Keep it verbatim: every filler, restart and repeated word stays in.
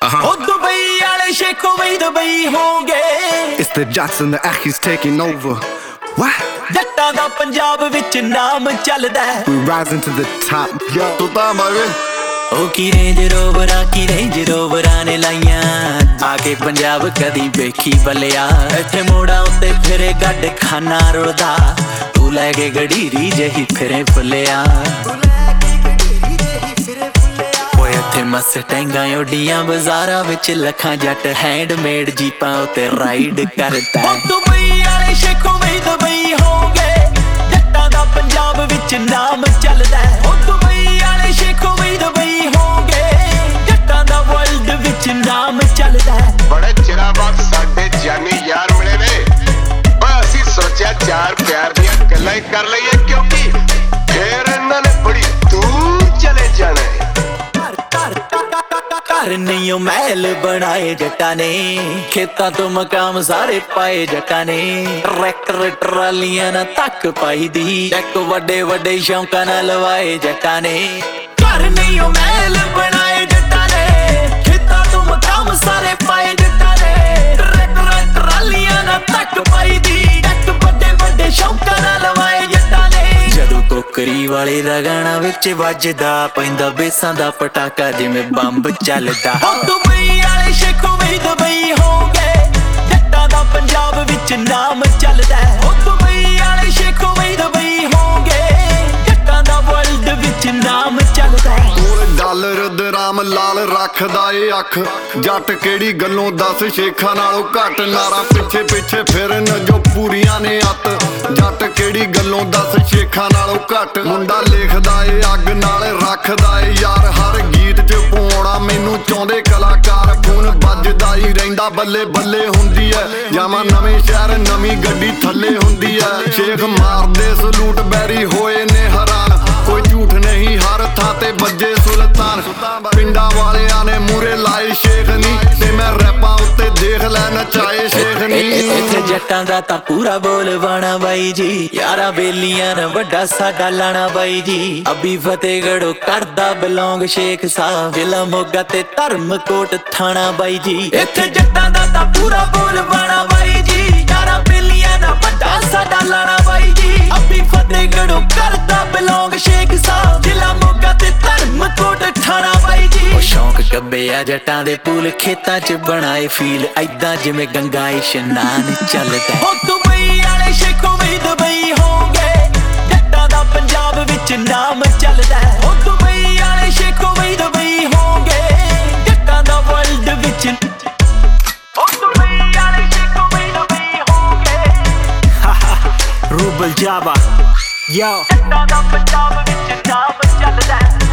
ਉਹ ਦੁਬਈ ਵਾਲੇ ਸ਼ੇਖੋ ਬਈ ਦੁਬਈ ਹੋਗੇ। It's the Jackson, the Aki's taking over. What? ਜੱਟਾਂ ਦਾ ਪੰਜਾਬ ਵਿੱਚ ਨਾਮ ਚੱਲਦਾ। We rising to the top, yo. Sultan baby. ਉਹ ਕੀ ਰੇਂਜ ਰੋਵਰਾਂ ਕੀ ਰੇਂਜ ਰੋਵਰਾਂ ਨੇ ਲਾਈਆਂ ਆ ਕੇ ਪੰਜਾਬ ਕਦੀ ਵੇਖੀ ਬੱਲਿਆ। ਇੱਥੇ ਮੋੜਾਂ ਉੱਤੇ ਫਿਰੇ ਗੱਡ ਖਾਨਾ ਰੁਲਦਾ, ਤੂੰ ਲੈ ਕੇ ਗੜੀਰੀ ਜਿਹੀ ਫਿਰੇ ਫੁੱਲਿਆ। ਓਏ ਇੱਥੇ ਮਸਟੈਂਗਾਂ ਉੱਡੀਆਂ ਬਾਜ਼ਾਰਾਂ ਵਿੱਚ, ਲੱਖਾਂ ਜੱਟ ਹੈਂਡਮੇਡ ਜੀਪਾਂ ਉੱਤੇ ਰਾਈਡ ਕਰਦਾ। ਉਹ ਦੁਬਈ ਵਾਲੇ ਸ਼ੇਖੋ ਬਈ ਦੁਬਈ ਹੋਗੇ। ਜੱਟਾਂ ਦਾ ਪੰਜਾਬ ਵਿੱਚ ਨਾਮ ਚੱਲਦਾ। ਉਹ ਦੁਬਈ ਵਾਲੇ ਸ਼ੇਖੋ ਬਈ ਦੁਬਈ ਹੋਗੇ। ਜੱਟਾਂ ਦਾ ਵਰਲਡ ਵਿੱਚ ਨਾਮ ਚੱਲਦਾ। ਬੜੇ ਚਿਰਾਂ ਬਾਅਦ ਸਾਡੇ ਜਾਨੀ ਯਾਰ ਮਿਲੇ ਨੇ। ਓਏ ਅਸੀਂ ਸੋਚਿਆ ਚਾਰ ਪਿਆਰ ਦੀਆਂ ਗੱਲਾਂ ਹੀ ਕਰ ਲਈਏ, ਕਿਉਂਕਿ ਫੇਰ ਇਹਨਾਂ ਨੇ ਬੜੀ ਦੂਰ ਚਲੇ ਜਾਣਾ। ਘਰ ਨਹੀਂ ਉਹ ਮਹਿਲ ਬਣਾਏ ਜੱਟਾਂ ਨੇ, ਖੇਤਾਂ ਤੋਂ ਮਕਾਮ ਸਾਰੇ ਪਾਏ ਜੱਟਾਂ ਨੇ। ਟਰੈਕਟਰ ਟਰਾਲੀਆਂ ਨਾਲ ਤੱਕ ਪਾਈ ਦੀ, ਇੱਕ ਵੱਡੇ ਵੱਡੇ ਸ਼ੌਂਕਾਂ ਨਾਲ ਲਵਾਏ ਜੱਟਾਂ ਨੇ। ਘਰ ਨਹੀਂ ਉਹ ਮਹਿਲ ਬਣਾਏ ਜੱਟਾਂ ਨੇ, ਖੇਤਾਂ ਤੋਂ ਮਕਾਮ ਸਾਰੇ ਪਾਏ ਜੱਟਾਂ ਨੇ। ਟਰੈਕਟਰ ਟਰਾਲੀਆਂ ਨਾਲ ਤੱਕ ਪਾਈ ਦੀ, ਇੱਕ ਵੱਡੇ ਵੱਡੇ ਸ਼ੌਂਕਾਂ ਨਾਲ ਲਵਾਏ ਜੱਟਾਂ ਨੇ। ਜਦੋਂ ਟੋਕਰੀ ਵਾਲੇ ਦਾ ਗਾਣਾ ਵਿੱਚ ਵੱਜਦਾ, ਪੈਂਦਾ ਬੇਸਾਂ ਦਾ ਪਟਾਕਾ ਜਿਵੇਂ ਬੰਬ ਚੱਲਦਾ। ਉਹ ਦੁਬਈ ਵਾਲੇ ਸ਼ੇਖੋ ਬਈ ਦੁਬਈ ਹੋਗੇ। ਜੱਟਾਂ ਦਾ ਪੰਜਾਬ ਵਿੱਚ ਨਾਮ ਚੱਲਦਾ। ਉਹ ਦੁਬਈ ਵਾਲੇ ਸ਼ੇਖੋ ਬਈ ਦੁਬਈ ਹੋਗੇ। ਜੱਟਾਂ ਦਾ ਵਰਲਡ ਵਿੱਚ ਨਾਮ ਚੱਲਦਾ। ਡਾਲਰ ਦਰਾਮ ਲਾਲ ਰੱਖਦਾ ਏ ਅੱਖ, ਜੱਟ ਕਿਹੜੀ ਗੱਲੋਂ ਦੱਸ ਸ਼ੇਖਾਂ ਨਾਲੋਂ ਘੱਟ। ਨਾਰਾ ਪਿੱਛੇ ਪਿੱਛੇ ਫਿਰਨ ਜੋ ਪੂਰੀਆਂ ਨੇ ਅੱਤ, ਜੱਟ ਕਿਹੜੀ ਗੱਲੋਂ ਦੱਸ ਸ਼ੇਖਾਂ ਨਾਲੋਂ ਘੱਟ। ਮੁੰਡਾ ਲਿਖਦਾ ਏ ਅੱਗ ਨਾਲ ਰੱਖਦਾ ਏ ਯਾਰ, ਹਰ ਗੀਤ ਚ ਪਾਉਣਾ ਮੈਨੂੰ ਚਾਹੁੰਦੇ ਕਲਾਕਾਰ। ਖੂਨ ਵੱਜਦਾ ਹੀ ਰਹਿੰਦਾ, ਬੱਲੇ ਬੱਲੇ ਹੁੰਦੀ ਐ। ਜਾਵਾਂ ਨਵੇਂ ਸ਼ਹਿਰ ਨਵੀਂ ਗੱਡੀ ਥੱਲੇ ਹੁੰਦੀ ਐ। ਸ਼ੇਖ ਮਾਰਦੇ ਸਲੂਟ ਬੈਰੀ ਹੋਏ ਨੇ ਹੈਰਾਨ, ਕੋਈ ਝੂਠ ਨਹੀਂ ਹਰ ਥਾਂ ਤੇ ਵੱਜੇ ਸੁਲਤਾਨ। ਪਿੰਡਾਂ ਵਾਲਿਆਂ ਨੇ ਮੂਰੇ ਲਾਏ ਸ਼ੇਖ ਨੀ, ਤੇ ਮੈਂ ਰੈਪਾਂ ਉੱਤੇ ਦੇਖ ਲੈ ਨਚਾਏ ਸ਼ੇਖ ਨੀ। ਇੱਥੇ ਜੱਟਾਂ ਦਾ ਤਾਂ ਪੂਰਾ ਬੋਲ ਬਾਣਾ ਬਾਈ ਜੀ, ਯਾਰਾਂ ਬੇਲੀਆਂ ਨਾ ਵੱਡਾ ਸਾਡਾ ਲਾਣਾ ਬਾਈ ਜੀ। ਅਬੀ ਫਤਿਹਗੜ੍ਹੋਂ ਕਰਦਾ ਬਿਲੋਂਗ ਸ਼ੇਖ ਸਾਹਿਬ, ਜ਼ਿਲ੍ਹਾ ਮੋਗਾ ਤੇ ਧਰਮਕੋਟ ਥਾਣਾ ਬਾਈ ਜੀ। ਇੱਥੇ ਜੱਟਾਂ ਦਾ ਤਾਂ ਪੂਰਾ ਬੋਲ ਬਾਣਾ ਬਾਈ ਜੀ, ਯਾਰਾਂ ਬੇਲੀਆਂ ਨਾ ਵੱਡਾ ਸਾਡਾ ਲਾਣਾ ਬਾਈ ਜੀ। ਅਬੀ ਫਤਿਹਗੜ੍ਹੋਂ ਕਰਦਾ ਬਿਲੋਂਗ ਸ਼ੇਖ ਸਾਹਿਬ, ਜ਼ਿਲ੍ਹਾ ਮੋਗਾ ਤੇ ਧਰਮਕੋਟ ਥਾਣਾ ਬਾਈ ਜੀ। ਉਹ ਸ਼ੌਂਕ ਕੱਬੇ ਆ ਜੱਟਾਂ ਦੇ ਪੂਲ ਖੇਤਾਂ ਚ ਬਣਾਏ ਫੀਲ, ਐਦਾਂ ਜਿਵੇਂ ਗੰਗਾ ਇਸ਼ਨਾਨ ਚੱਲਦਾ। ਉਹ ਦੁਬਈ ਵਾਲੇ ਸ਼ੇਖੋ ਬਈ ਦੁਬਈ ਹੋਗੇ। ਜੱਟਾਂ ਦਾ ਪੰਜਾਬ ਵਿੱਚ ਨਾਮ ਚੱਲਦਾ। ਉਹ ਦੁਬਈ ਵਾਲੇ ਸ਼ੇਖੋ ਬਈ ਦੁਬਈ ਹੋਗੇ। ਜੱਟਾਂ ਦਾ ਵਰਲਡ ਵਿੱਚ। ਉਹ ਦੁਬਈ ਵਾਲੇ ਸ਼ੇਖੋ ਬਈ ਦੁਬਈ ਹੋਗੇ। ਰੂਬਲ ਜਾਵਾ ਯੋ। ਜੱਟਾਂ ਦਾ ਪੰਜਾਬ ਵਿੱਚ ਨਾਮ ਚੱਲਦਾ।